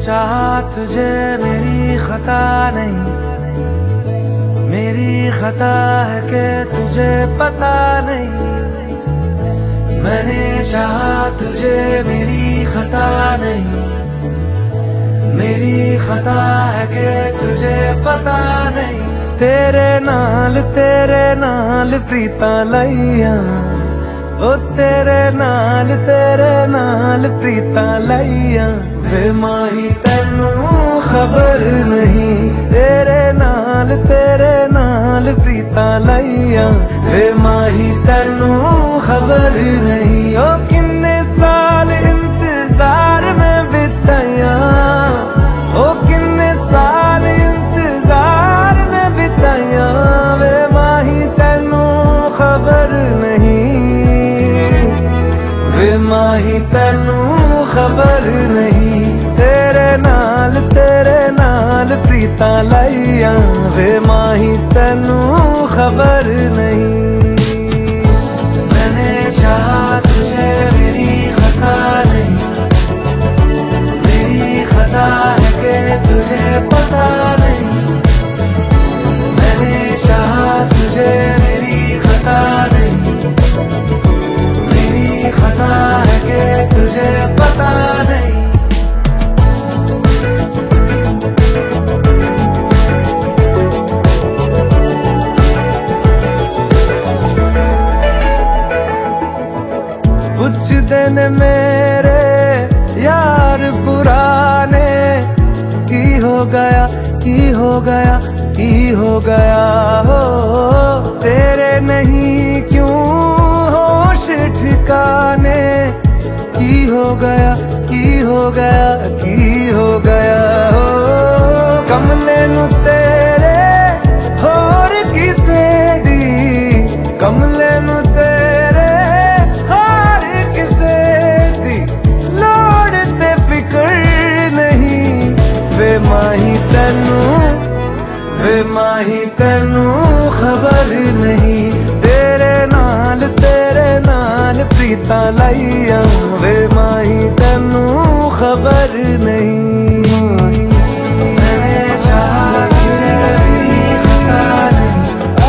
चाहा तुझे मेरी खता नहीं, मेरी खता है कि तुझे पता नहीं। मैंने चाहा तुझे मेरी खता नहीं, मेरी खता है कि तुझे पता नहीं। तेरे नाल प्रीता लईया, ओ तेरे नाल प्रीता लईया। वे माही तैनू खबर नहीं, तेरे नाल प्रीता लईया। वे माही तैनू खबर नहीं। ओ किन्ने साल इंतजार में बिताया, ओ किन्ने साल इंतजार में बिताया। वे माही तैनू खबर नहीं, वे माही तैनू खबर नहीं। तेरे नाल प्रीता लईया, वे माही तैनू खबर नहीं। मैंने चाहा तुझे मेरी खता नहीं, मेरी खता है कि तुझे पता नहीं। मैंने चाहा तुझे मेरी खता नहीं, मेरी खता है कि तुझे पता नहीं। कुछ दिन मेरे यार पुराने की हो गया, की हो गया, की हो गया हो। तेरे नहीं क्यों होश ठिकाने, की हो गया, की हो गया, की हो गया हो। कमले नू तेरे होर किसे दी, कमले नू तेरे होर किसे दी। लोड़ ते फिक्र नहीं, वे माही तैनू, वे माही तैनू खबर नहीं। तेरे नाल प्रीता लईया, वे माही तैनू खबर नहीं। मैंने चाहा तुझे मेरी खता नहीं,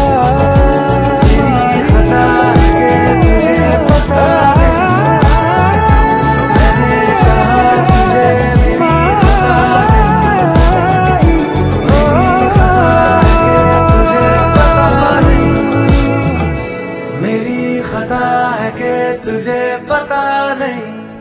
मेरी खता है कि तुझे पता नहीं। मैंने चाहा तुझे मेरी खता नहीं, मेरी खता है कि तुझे पता नहीं। मेरी खता है कि तुझे पता नहीं।